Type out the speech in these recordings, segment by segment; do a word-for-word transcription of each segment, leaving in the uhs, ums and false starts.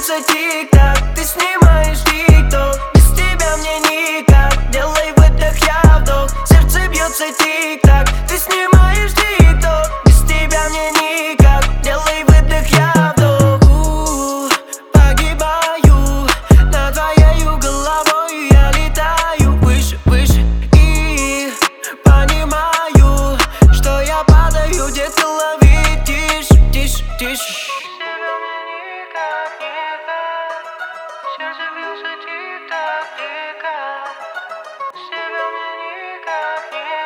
бьется тик-так, ты снимаешь тик-ток. Без тебя мне никак, делай выдох, я вдох. Сердце бьется тик-так, ты снимаешь тик-ток. Без тебя мне никак, делай выдох, я вдох. У-у-у, погибаю над твоею головой, я летаю выше, выше. И понимаю, что я падаю, детка, лови тише, тише, тише. Сердце бьется тик-так, тик-так. Без тебя мне никак,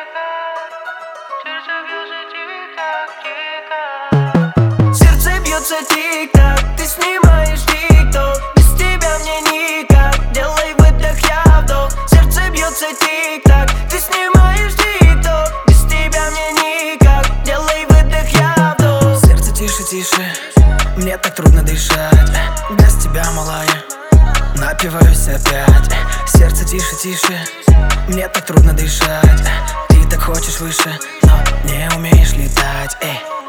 никак. Сердце бьется тик-так, тик-так. Сердце бьется тик-так, ты снимаешь тик-ток. Без тебя мне никак, делай выдох, я вдох. Сердце бьется тик-так, ты снимаешь тик-ток. Без тебя мне никак, делай выдох, я вдох. Сердце тише, тише, мне так трудно дышать. Без тебя, малая, напиваюсь опять. Сердце тише, тише, мне так трудно дышать. Ты так хочешь выше, но не умеешь летать. Эй.